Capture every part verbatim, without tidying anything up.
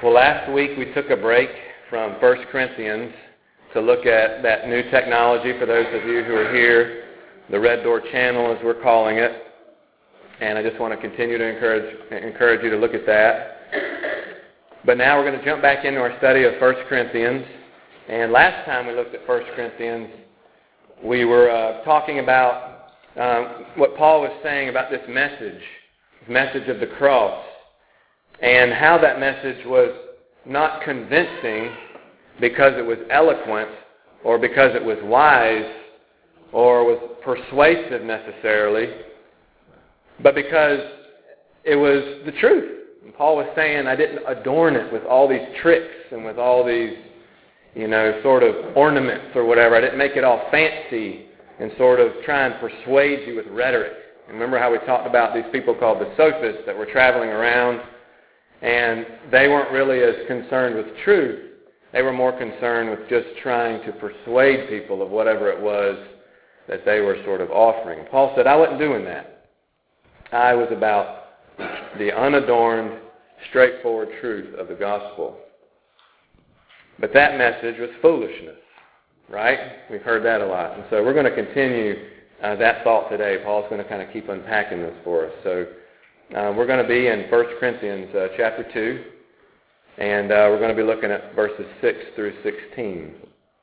Well, last week we took a break from First Corinthians to look at that new technology for those of you who are here, the Red Door Channel as we're calling it. And I just want to continue to encourage encourage you to look at that. But now we're going to jump back into our study of First Corinthians. And last time we looked at First Corinthians, we were uh, talking about um, what Paul was saying about this message, this message of the cross, and how that message was not convincing because it was eloquent or because it was wise or was persuasive necessarily, but because it was the truth. And Paul was saying, I didn't adorn it with all these tricks and with all these, you know, sort of ornaments or whatever. I didn't make it all fancy and sort of try and persuade you with rhetoric. And remember how we talked about these people called the sophists that were traveling around, and they weren't really as concerned with truth. They were more concerned with just trying to persuade people of whatever it was that they were sort of offering. Paul said, I wasn't doing that. I was about the unadorned, straightforward truth of the gospel. But that message was foolishness, right? We've heard that a lot. And so we're going to continue uh, that thought today. Paul's going to kind of keep unpacking this for us. So uh, we're going to be in First Corinthians uh, chapter two, and uh, we're going to be looking at verses six through sixteen.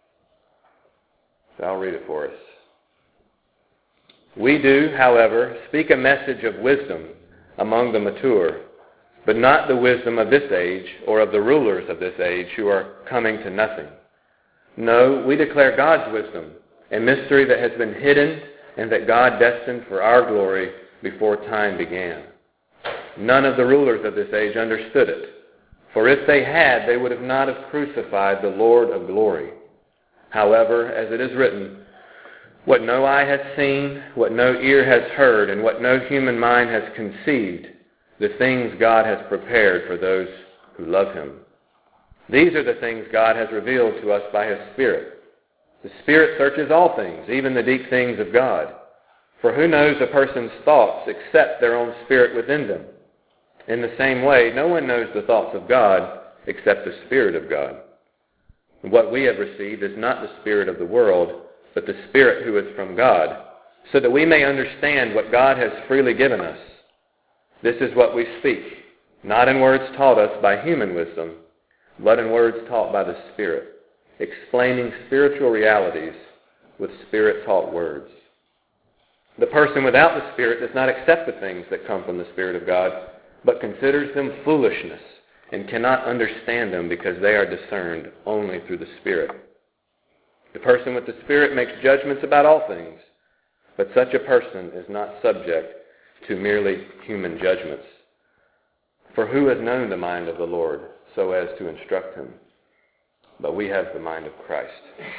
So I'll read it for us. We do, however, speak a message of wisdom among the mature, but not the wisdom of this age or of the rulers of this age who are coming to nothing. No, we declare God's wisdom, a mystery that has been hidden and that God destined for our glory before time began. None of the rulers of this age understood it, for if they had, they would have not have crucified the Lord of glory. However, as it is written, what no eye has seen, what no ear has heard, and what no human mind has conceived, the things God has prepared for those who love Him. These are the things God has revealed to us by His Spirit. The Spirit searches all things, even the deep things of God. For who knows a person's thoughts except their own spirit within them? In the same way, no one knows the thoughts of God except the Spirit of God. What we have received is not the spirit of the world, but the Spirit who is from God, so that we may understand what God has freely given us. This is what we speak, not in words taught us by human wisdom, but in words taught by the Spirit, explaining spiritual realities with Spirit-taught words. The person without the Spirit does not accept the things that come from the Spirit of God, but considers them foolishness and cannot understand them because they are discerned only through the Spirit. The person with the Spirit makes judgments about all things, but such a person is not subject to merely human judgments. For who has known the mind of the Lord so as to instruct him? But we have the mind of Christ.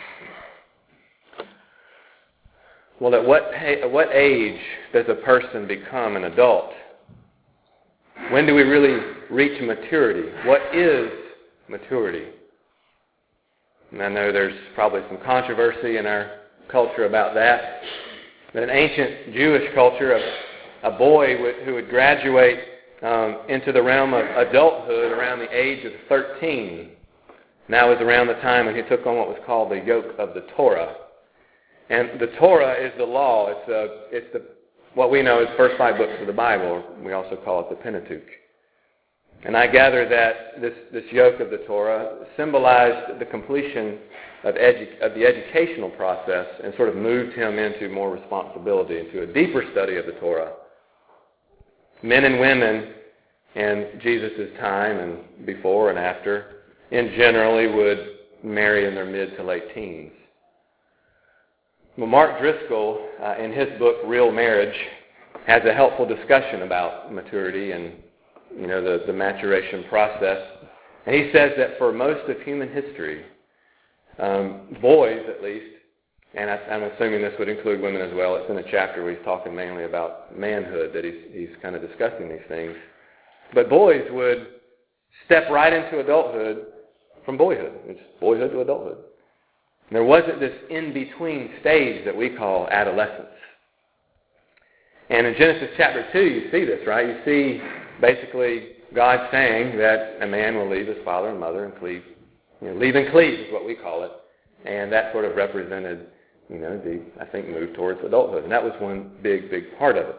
Well, at what, at what age does a person become an adult? When do we really reach maturity? What is maturity? And I know there's probably some controversy in our culture about that. But in ancient Jewish culture, a, a boy would, who would graduate um, into the realm of adulthood around the age of thirteen. And that was around the time when he took on what was called the yoke of the Torah. And the Torah is the law. It's, a, it's the, what we know as the first five books of the Bible. We also call it the Pentateuch. And I gather that this, this yoke of the Torah symbolized the completion of, edu- of the educational process and sort of moved him into more responsibility, into a deeper study of the Torah. Men and women in Jesus' time and before and after, in generally would marry in their mid to late teens. Well, Mark Driscoll, uh, in his book Real Marriage, has a helpful discussion about maturity and you know, the, the maturation process. And he says that for most of human history, um, boys at least, and I, I'm assuming this would include women as well, it's in a chapter where he's talking mainly about manhood, that he's, he's kind of discussing these things. But boys would step right into adulthood from boyhood. It's boyhood to adulthood. And there wasn't this in-between stage that we call adolescence. And in Genesis chapter two, you see this, right? You see basically God saying that a man will leave his father and mother and cleave, you know, leave and cleave is what we call it. And that sort of represented, you know, the, I think, move towards adulthood. And that was one big, big part of it.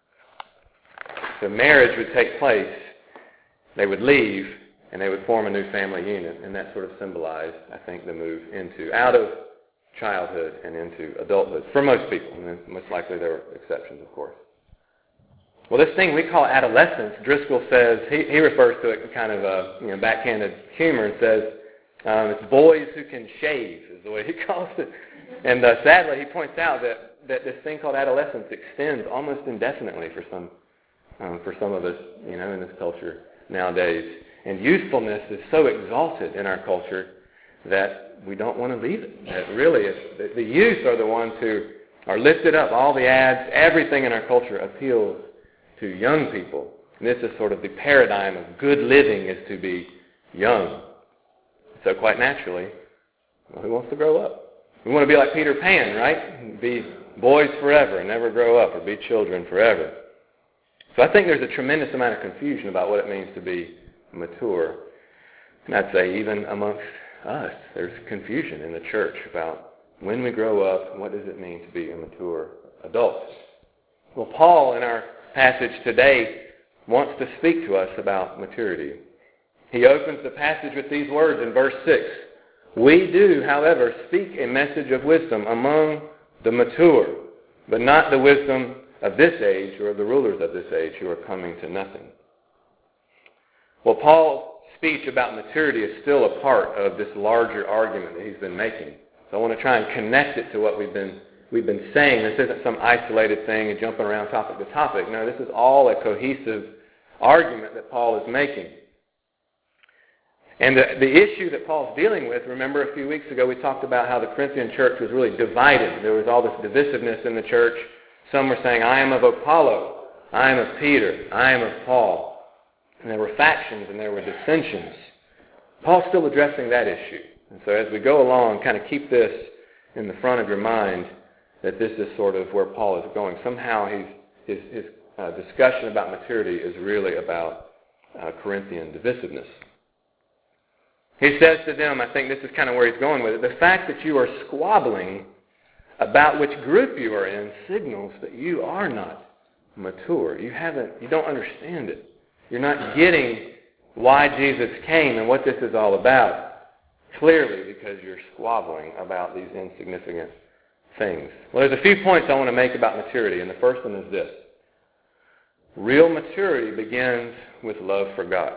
So marriage would take place, they would leave, and they would form a new family unit. And that sort of symbolized, I think, the move into, out of childhood and into adulthood. For most people. And most likely there were exceptions, of course. Well, this thing we call adolescence, Driscoll says, he, he refers to it in kind of a you know, backhanded humor and says, um, it's boys who can shave, is the way he calls it. And uh, sadly, he points out that, that this thing called adolescence extends almost indefinitely for some um, for some of us, you know, in this culture nowadays. And youthfulness is so exalted in our culture that we don't want to leave it. That really, it's, the, the youth are the ones who are lifted up. All the ads, everything in our culture appeals to young people. And this is sort of the paradigm of good living is to be young. So quite naturally, well, who wants to grow up? We want to be like Peter Pan, right? Be boys forever and never grow up, or be children forever. So I think there's a tremendous amount of confusion about what it means to be mature. And I'd say even amongst us, there's confusion in the church about when we grow up and what does it mean to be a mature adult. Well, Paul, in our passage today, wants to speak to us about maturity. He opens the passage with these words in verse six. We do, however, speak a message of wisdom among the mature, but not the wisdom of this age or of the rulers of this age who are coming to nothing. Well, Paul's speech about maturity is still a part of this larger argument that he's been making. So I want to try and connect it to what we've been we've been saying. This isn't some isolated thing and jumping around topic to topic. No, this is all a cohesive argument that Paul is making. And the, the issue that Paul's dealing with, remember a few weeks ago we talked about how the Corinthian church was really divided. There was all this divisiveness in the church. Some were saying, I am of Apollo, I am of Peter, I am of Paul. And there were factions and there were dissensions. Paul's still addressing that issue. And so as we go along, kind of keep this in the front of your mind that this is sort of where Paul is going. Somehow he's, his, his uh, discussion about maturity is really about uh, Corinthian divisiveness. He says to them, I think this is kind of where he's going with it, the fact that you are squabbling about which group you are in signals that you are not mature. You haven't, you don't understand it. You're not getting why Jesus came and what this is all about. Clearly, because you're squabbling about these insignificant things. Well, there's a few points I want to make about maturity, and the first one is this. Real maturity begins with love for God.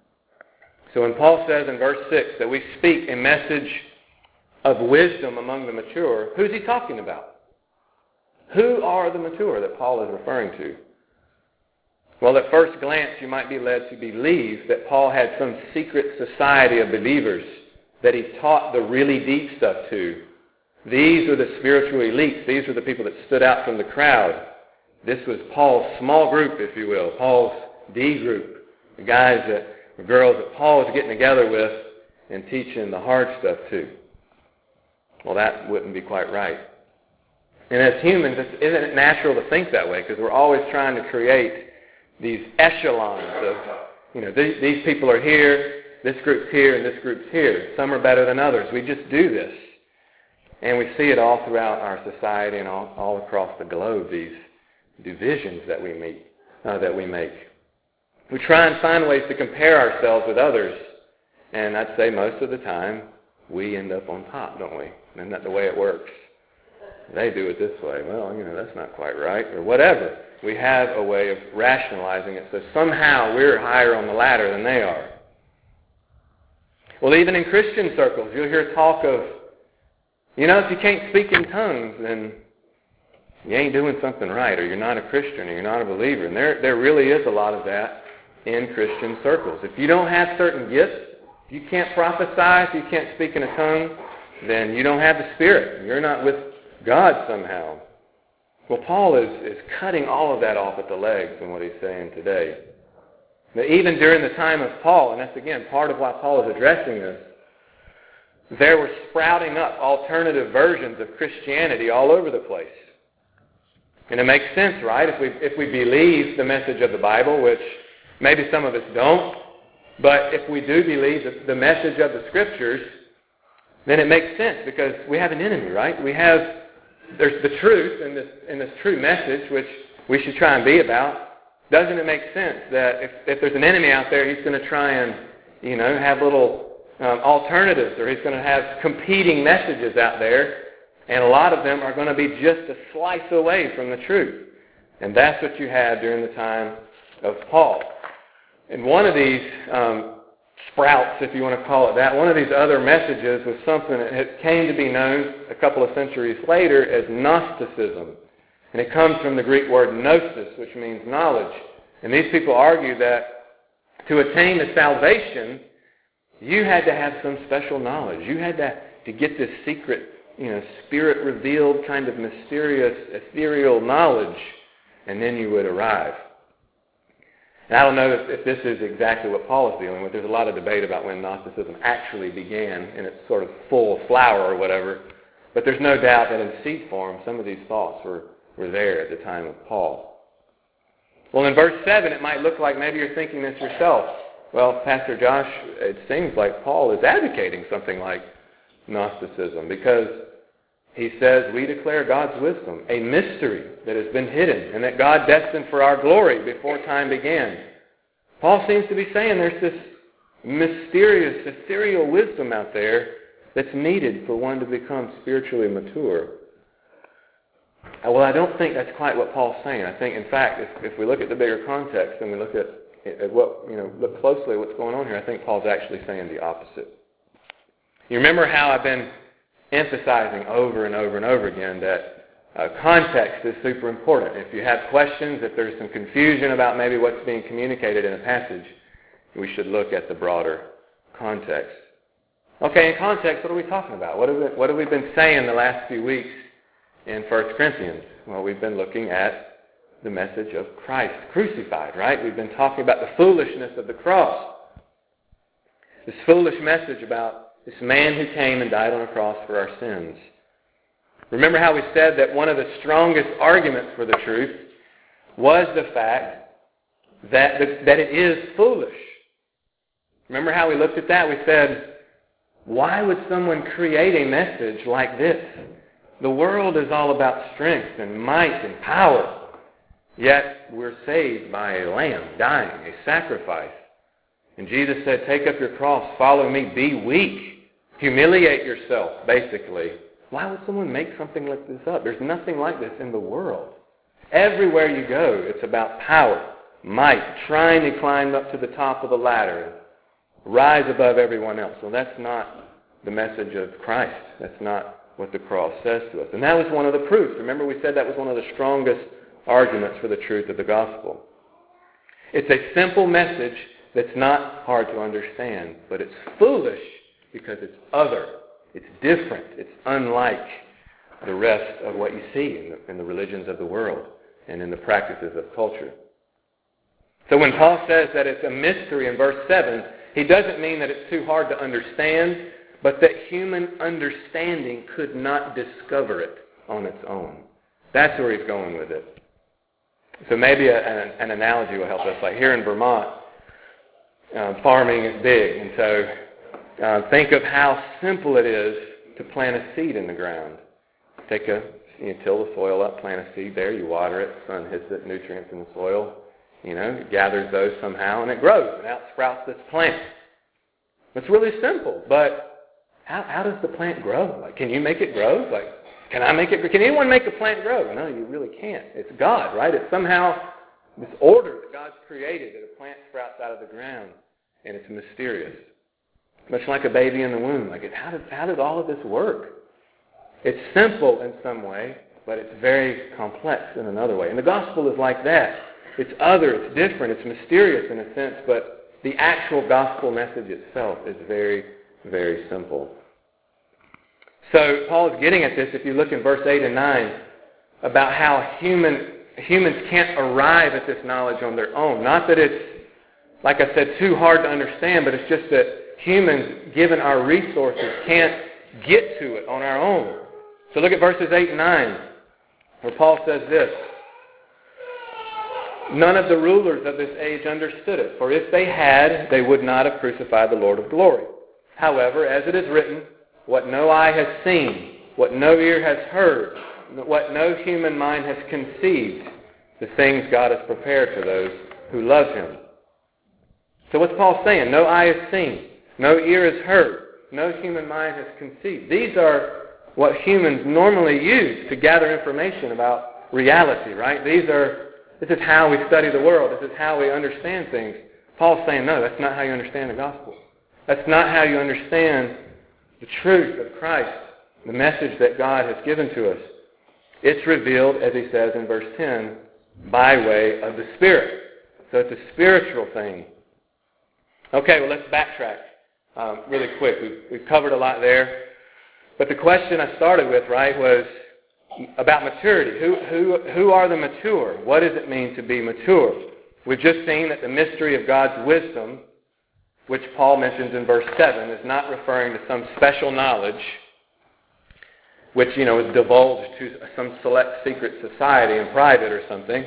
So when Paul says in verse six that we speak a message of wisdom among the mature, who's he talking about? Who are the mature that Paul is referring to? Well, at first glance, you might be led to believe that Paul had some secret society of believers that he taught the really deep stuff to. These are the spiritual elites. These were the people that stood out from the crowd. This was Paul's small group, if you will, Paul's D group, the guys that, the girls that Paul was getting together with and teaching the hard stuff to. Well, that wouldn't be quite right. And as humans, isn't it natural to think that way? Because we're always trying to create these echelons of, you know, these, these people are here, this group's here, and this group's here. Some are better than others. We just do this. And we see it all throughout our society and all, all across the globe, these divisions that we meet, uh, that we make. We try and find ways to compare ourselves with others. And I'd say most of the time, we end up on top, don't we? Isn't that the way it works? They do it this way. Well, you know, that's not quite right, or whatever. We have a way of rationalizing it, so somehow we're higher on the ladder than they are. Well, even in Christian circles, you'll hear talk of, you know, if you can't speak in tongues, then you ain't doing something right, or you're not a Christian, or you're not a believer. And there, there really is a lot of that in Christian circles. If you don't have certain gifts, if you can't prophesy, if you can't speak in a tongue, then you don't have the Spirit. You're not with God somehow. Well, Paul is, is cutting all of that off at the legs in what he's saying today. But even during the time of Paul, and that's again part of why Paul is addressing this, there were sprouting up alternative versions of Christianity all over the place. And it makes sense, right? If we if we believe the message of the Bible, which Maybe some of us don't. But if we do believe the, the message of the Scriptures, then it makes sense because we have an enemy, right? We have, there's the truth in this, in this true message, which we should try and be about. Doesn't it make sense that if, if there's an enemy out there, he's going to try and, you know, have little um, alternatives, or he's going to have competing messages out there, and a lot of them are going to be just a slice away from the truth. And that's what you had during the time of Paul. And one of these um, sprouts, if you want to call it that, one of these other messages was something that came to be known a couple of centuries later as Gnosticism. And it comes from the Greek word gnosis, which means knowledge. And these people argue that to attain the salvation, you had to have some special knowledge. You had to, to get this secret, you know, spirit-revealed kind of mysterious, ethereal knowledge, and then you would arrive. And I don't know if, if this is exactly what Paul is dealing with. There's a lot of debate about when Gnosticism actually began in its sort of full flower or whatever. But there's no doubt that in seed form, some of these thoughts were, were there at the time of Paul. Well, in verse seven, it might look like maybe you're thinking this yourself. Well, Pastor Josh, it seems like Paul is advocating something like Gnosticism because he says, we declare God's wisdom, a mystery that has been hidden and that God destined for our glory before time began. Paul seems to be saying there's this mysterious, ethereal wisdom out there that's needed for one to become spiritually mature. Well, I don't think that's quite what Paul's saying. I think, in fact, if, if we look at the bigger context and we look at, at what, you know, look closely at what's going on here, I think Paul's actually saying the opposite. You remember how I've been emphasizing over and over and over again that uh, context is super important. If you have questions, if there's some confusion about maybe what's being communicated in a passage, we should look at the broader context. Okay, in context, what are we talking about? What have we, what have we been saying the last few weeks in First Corinthians? Well, we've been looking at the message of Christ crucified, right? We've been talking about the foolishness of the cross. This foolish message about this man who came and died on a cross for our sins. Remember how we said that one of the strongest arguments for the truth was the fact that, the, that it is foolish. Remember how we looked at that? We said, why would someone create a message like this? The world is all about strength and might and power. Yet we're saved by a lamb dying, a sacrifice. And Jesus said, take up your cross, follow me, be weak. Humiliate yourself, basically. Why would someone make something like this up? There's nothing like this in the world. Everywhere you go, it's about power, might, trying to climb up to the top of the ladder, rise above everyone else. Well, that's not the message of Christ. That's not what the cross says to us. And that was one of the proofs. Remember, we said that was one of the strongest arguments for the truth of the gospel. It's a simple message that's not hard to understand, but it's foolish because it's other, it's different, it's unlike the rest of what you see in the, in the religions of the world and in the practices of culture. So when Paul says that it's a mystery in verse seven, he doesn't mean that it's too hard to understand, but that human understanding could not discover it on its own. That's where he's going with it. So maybe a, an, an analogy will help us. Like here in Vermont, uh, farming is big, and so Uh, think of how simple it is to plant a seed in the ground. Take a, you know, till the soil up, plant a seed there, you water it, sun hits it, nutrients in the soil, you know, it gathers those somehow, and it grows, and out sprouts this plant. It's really simple, but how, how does the plant grow? Like, can you make it grow? Like, can I make it grow? Can anyone make a plant grow? No, you really can't. It's God, right? It's somehow this order that God's created that a plant sprouts out of the ground, and it's mysterious. Much like a baby in the womb. Like, how did, how did all of this work? It's simple in some way, but it's very complex in another way. And the gospel is like that. It's other, it's different, it's mysterious in a sense, but the actual gospel message itself is very, very simple. So Paul is getting at this, if you look in verse eight and nine, about how human humans can't arrive at this knowledge on their own. Not that it's, like I said, too hard to understand, but it's just that humans, given our resources, can't get to it on our own. So look at verses eight and nine, where Paul says this. None of the rulers of this age understood it, for if they had, they would not have crucified the Lord of glory. However, as it is written, what no eye has seen, what no ear has heard, what no human mind has conceived, the things God has prepared for those who love Him. So what's Paul saying? No eye has seen, no ear has heard, no human mind has conceived. These are what humans normally use to gather information about reality, right? These are, this is how we study the world. This is how we understand things. Paul's saying, no, that's not how you understand the gospel. That's not how you understand the truth of Christ, the message that God has given to us. It's revealed, as he says in verse ten, by way of the Spirit. So it's a spiritual thing. Okay, well, let's backtrack um, really quick. We've, we've covered a lot there. But the question I started with, right, was about maturity. Who, who, who are the mature? What does it mean to be mature? We've just seen that the mystery of God's wisdom, which Paul mentions in verse seven, is not referring to some special knowledge which, you know, is divulged to some select secret society in private or something.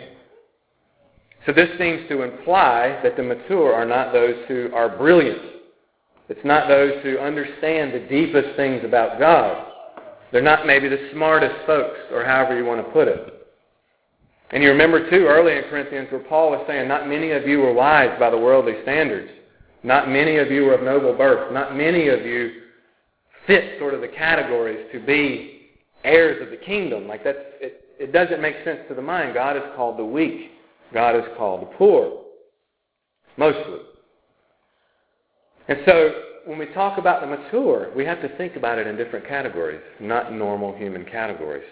So this seems to imply that the mature are not those who are brilliant. It's not those who understand the deepest things about God. They're not maybe the smartest folks, or however you want to put it. And you remember, too, early in Corinthians where Paul was saying, not many of you were wise by the worldly standards. Not many of you were of noble birth. Not many of you fit sort of the categories to be heirs of the kingdom. Like that's, it, it doesn't make sense to the mind. God is called the weak. God is called the poor. Mostly. And so when we talk about the mature, we have to think about it in different categories, not normal human categories.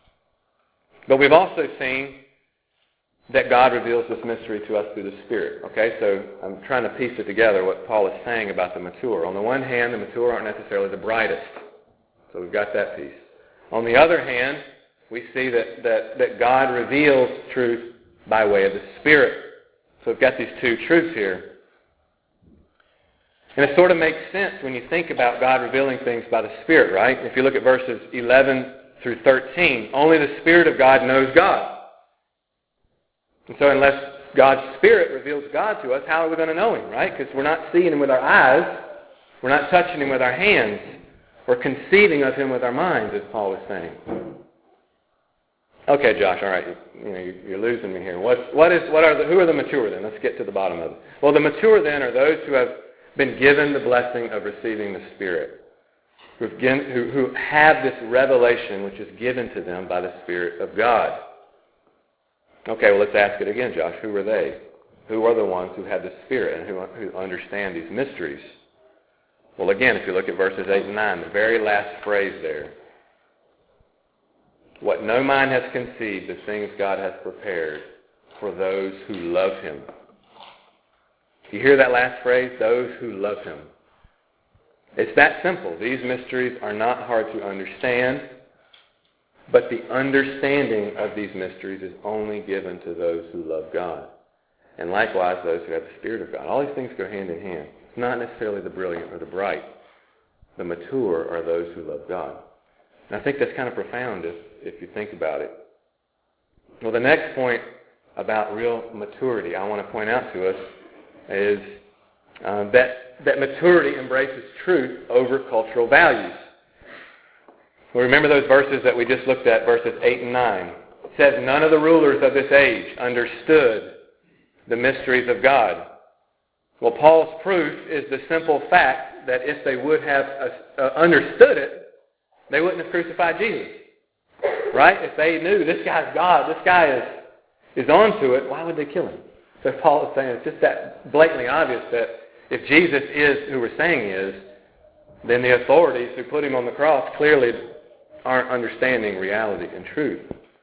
But we've also seen that God reveals this mystery to us through the Spirit. Okay, so I'm trying to piece it together, what Paul is saying about the mature. On the one hand, the mature aren't necessarily the brightest. So we've got that piece. On the other hand, we see that, that, that God reveals truth by way of the Spirit. So we've got these two truths here. And it sort of makes sense when you think about God revealing things by the Spirit, right? If you look at verses eleven through thirteen, only the Spirit of God knows God. And so unless God's Spirit reveals God to us, how are we going to know Him, right? Because we're not seeing Him with our eyes. We're not touching Him with our hands. We're conceiving of Him with our minds, as Paul was saying. Okay, Josh, all right, you, you know, you're losing me here. What, what is, what are the, who are the mature then? Let's get to the bottom of it. Well, the mature then are those who have been given the blessing of receiving the Spirit, who, who, who have this revelation which is given to them by the Spirit of God. Okay, well, let's ask it again, Josh. Who are they? Who are the ones who have the Spirit and who, who understand these mysteries? Well, again, if you look at verses eight and nine, the very last phrase there, what no mind has conceived, the things God has prepared for those who love Him. You hear that last phrase? Those who love Him. It's that simple. These mysteries are not hard to understand, but the understanding of these mysteries is only given to those who love God. And likewise, those who have the Spirit of God. All these things go hand in hand. It's not necessarily the brilliant or the bright. The mature are those who love God. And I think that's kind of profound if, if you think about it. Well, the next point about real maturity I want to point out to us is uh, that, that maturity embraces truth over cultural values. Well, remember those verses that we just looked at, verses eight and nine. It says, none of the rulers of this age understood the mysteries of God. Well, Paul's proof is the simple fact that if they would have uh, understood it, they wouldn't have crucified Jesus. Right? If they knew this guy's God, this guy is, is onto it, why would they kill him? So Paul is saying it's just that blatantly obvious that if Jesus is who we're saying he is, then the authorities who put him on the cross clearly aren't understanding reality and truth.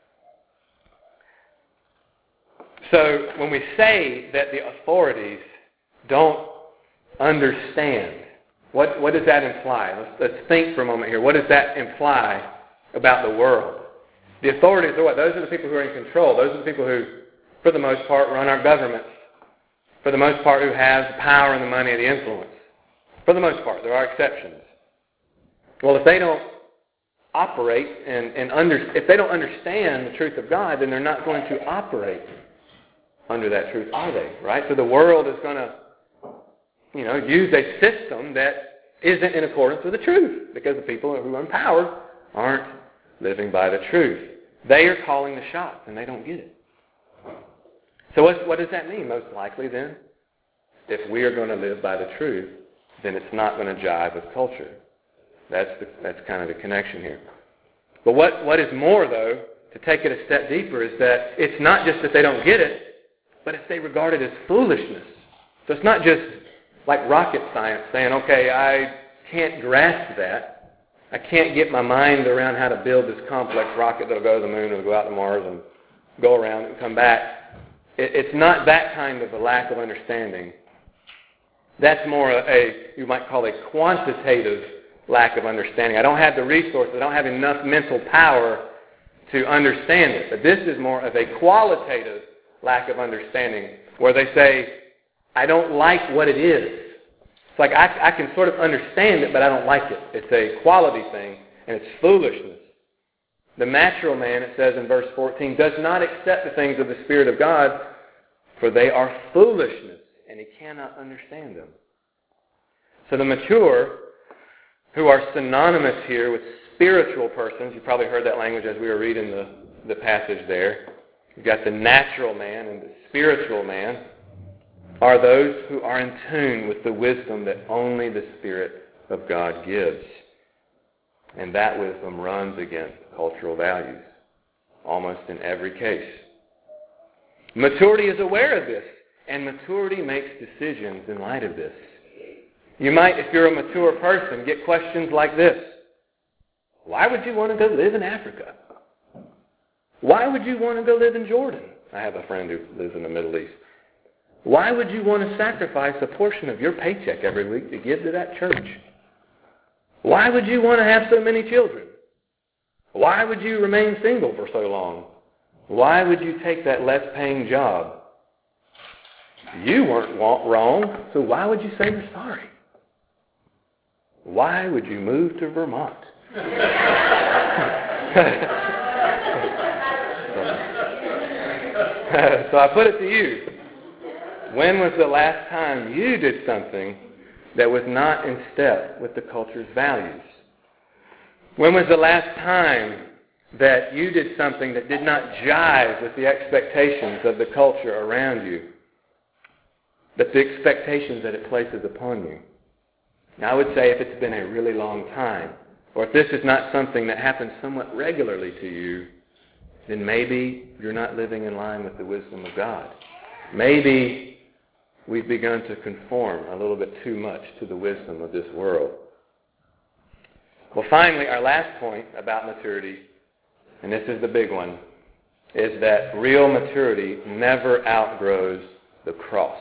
So when we say that the authorities don't understand, what, what does that imply? Let's, let's think for a moment here. What does that imply about the world? The authorities are what? Those are the people who are in control. Those are the people who, for the most part, run our governments. For the most part, who have the power and the money and the influence. For the most part. There are exceptions. Well, if they don't operate and, and under, if they don't understand the truth of God, then they're not going to operate under that truth are they, right? So the world is going to, you know, use a system that isn't in accordance with the truth because the people who are in power aren't living by the truth. They are calling the shots, and they don't get it. So what, what does that mean? Most likely, then, if we are going to live by the truth, then it's not going to jive with culture. That's the, that's kind of the connection here. But what, what is more, though, to take it a step deeper, is that it's not just that they don't get it, but if they regard it as foolishness. So it's not just like rocket science saying, okay, I can't grasp that. I can't get my mind around how to build this complex rocket that will go to the moon and go out to Mars and go around and come back. It, it's not that kind of a lack of understanding. That's more a, you might call a quantitative lack of understanding. I don't have the resources. I don't have enough mental power to understand it. But this is more of a qualitative lack of understanding, where they say, I don't like what it is. It's like I, I can sort of understand it, but I don't like it. It's a quality thing, and it's foolishness. The natural man, it says in verse fourteen, does not accept the things of the Spirit of God, for they are foolishness, and he cannot understand them. So the mature, who are synonymous here with spiritual persons, you probably heard that language as we were reading the, the passage there. You've got the natural man and the spiritual man, are those who are in tune with the wisdom that only the Spirit of God gives. And that wisdom runs against cultural values, almost in every case. Maturity is aware of this, and maturity makes decisions in light of this. You might, if you're a mature person, get questions like this. Why would you want to go live in Africa? Why would you want to go live in Jordan? I have a friend who lives in the Middle East. Why would you want to sacrifice a portion of your paycheck every week to give to that church? Why would you want to have so many children? Why would you remain single for so long? Why would you take that less paying job? You weren't wrong, so why would you say you're sorry? Why would you move to Vermont? So I put it to you. When was the last time you did something that was not in step with the culture's values? When was the last time that you did something that did not jive with the expectations of the culture around you? But the expectations that it places upon you? Now, I would say if it's been a really long time, or if this is not something that happens somewhat regularly to you, then maybe you're not living in line with the wisdom of God. Maybe we've begun to conform a little bit too much to the wisdom of this world. Well, finally, our last point about maturity, and this is the big one, is that real maturity never outgrows the cross.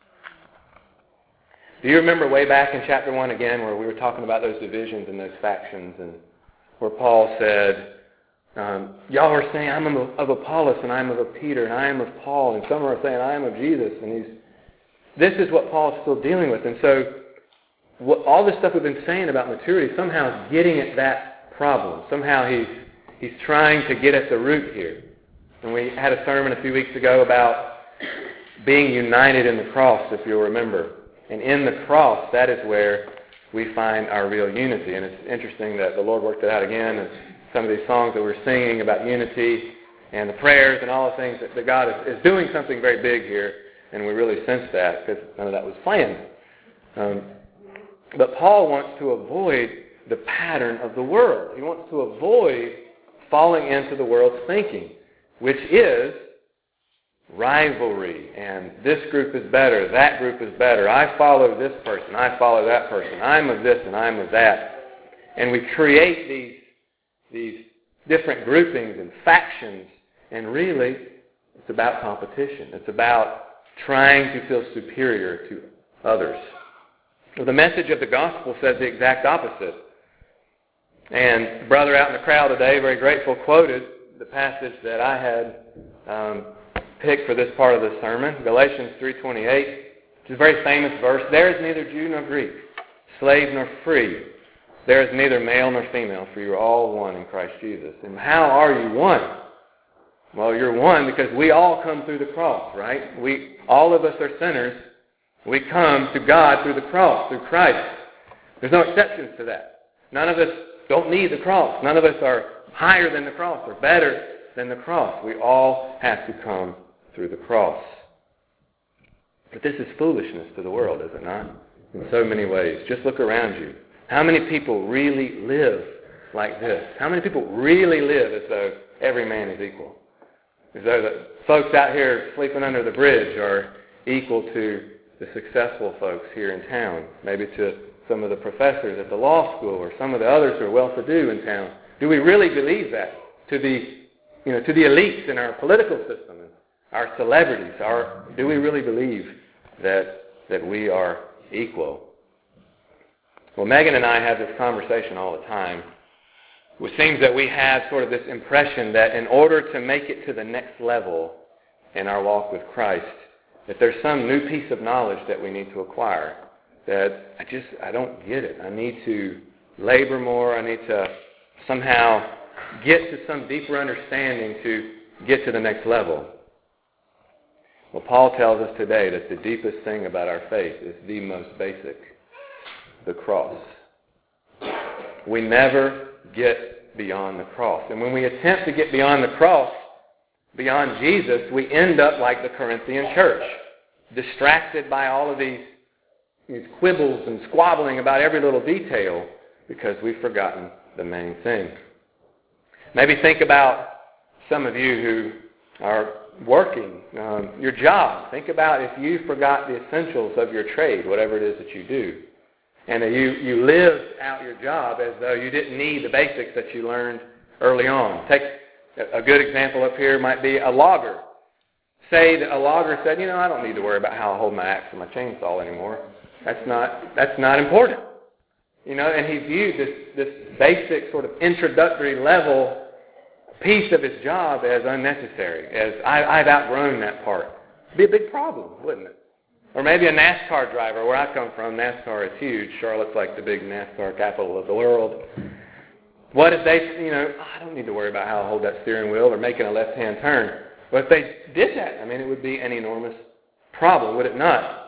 Do you remember way back in chapter one again where we were talking about those divisions and those factions, and where Paul said, um, y'all are saying I'm of Apollos and I'm of Peter and I am of Paul, and some are saying I am of Jesus, and he's this is what Paul's still dealing with. And so what, all this stuff we've been saying about maturity somehow is getting at that problem. Somehow he's he's trying to get at the root here. And we had a sermon a few weeks ago about being united in the cross, if you'll remember. And in the cross, that is where we find our real unity. And it's interesting that the Lord worked it out again. And some of these songs that we're singing about unity and the prayers and all the things that, that God is, is doing something very big here. And we really sense that because none of that was planned. Um, but Paul wants to avoid the pattern of the world. He wants to avoid falling into the world's thinking, which is rivalry. And this group is better, that group is better. I follow this person, I follow that person. I'm of this and I'm of that. And we create these, these different groupings and factions. And really, it's about competition. It's about trying to feel superior to others. Well, the message of the gospel says the exact opposite. And a brother out in the crowd today, very grateful, quoted the passage that I had um, picked for this part of the sermon, Galatians three twenty-eight, which is a very famous verse. There is neither Jew nor Greek, slave nor free. There is neither male nor female, for you are all one in Christ Jesus. And how are you one? Well, you're one because we all come through the cross, right? We, all of us are sinners. We come to God through the cross, through Christ. There's no exceptions to that. None of us don't need the cross. None of us are higher than the cross or better than the cross. We all have to come through the cross. But this is foolishness to the world, is it not? In so many ways. Just look around you. How many people really live like this? How many people really live as though every man is equal? As though the folks out here sleeping under the bridge are equal to the successful folks here in town, maybe to some of the professors at the law school or some of the others who are well-to-do in town. Do we really believe that? To the, you know, to the elites in our political system, our celebrities, our, do we really believe that that we are equal? Well, Megan and I have this conversation all the time. It seems that we have sort of this impression that in order to make it to the next level in our walk with Christ, that there's some new piece of knowledge that we need to acquire. That I just, I don't get it. I need to labor more. I need to somehow get to some deeper understanding to get to the next level. Well, Paul tells us today that the deepest thing about our faith is the most basic, the cross. We never get beyond the cross. And when we attempt to get beyond the cross, beyond Jesus, we end up like the Corinthian church, distracted by all of these, these quibbles and squabbling about every little detail because we've forgotten the main thing. Maybe think about some of you who are working, um, your job. Think about if you forgot the essentials of your trade, whatever it is that you do, and that you, you lived out your job as though you didn't need the basics that you learned early on. Take a good example up here might be a logger. Say that a logger said, you know, I don't need to worry about how I hold my axe or my chainsaw anymore. That's not that's not important. You know, and he viewed this, this basic sort of introductory level piece of his job as unnecessary, as I, I've outgrown that part. It'd be a big problem, wouldn't it? Or maybe a NASCAR driver. Where I come from, NASCAR is huge. Charlotte's like the big NASCAR capital of the world. What if they, you know, I don't need to worry about how I hold that steering wheel or making a left-hand turn. But if they did that, I mean, it would be an enormous problem, would it not?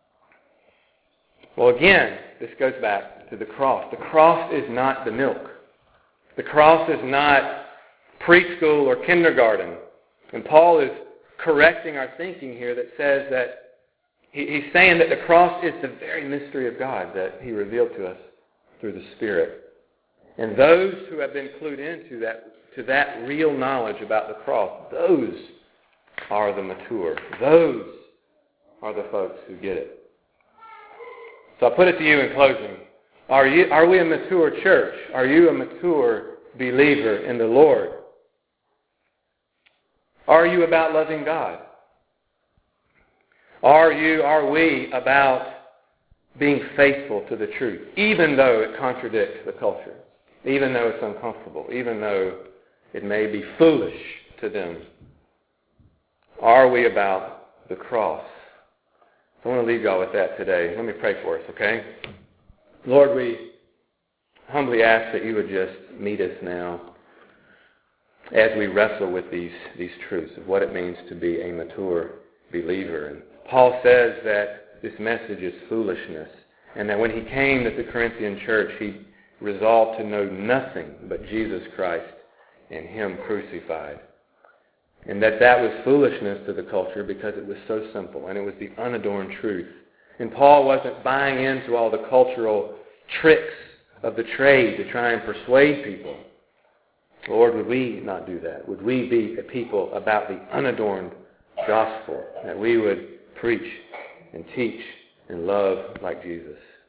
Well, again, this goes back to the cross. The cross is not the milk. The cross is not preschool or kindergarten. And Paul is correcting our thinking here that says that he, he's saying that the cross is the very mystery of God that he revealed to us through the Spirit. And those who have been clued into that, to that real knowledge about the cross, those are the mature. Those are the folks who get it. So I'll put it to you in closing. Are you, are we a mature church? Are you a mature believer in the Lord? Are you about loving God? Are you, are we about being faithful to the truth, even though it contradicts the culture, even though it's uncomfortable, even though it may be foolish to them? Are we about the cross? I want to leave y'all with that today. Let me pray for us, okay? Lord, we humbly ask that you would just meet us now as we wrestle with these, these truths of what it means to be a mature believer. And Paul says that this message is foolishness, and that when he came to the Corinthian church, he resolved to know nothing but Jesus Christ and him crucified. And that that was foolishness to the culture because it was so simple, and it was the unadorned truth. And Paul wasn't buying into all the cultural tricks of the trade to try and persuade people. Lord, would we not do that? Would we be a people about the unadorned gospel, that we would preach and teach and love like Jesus?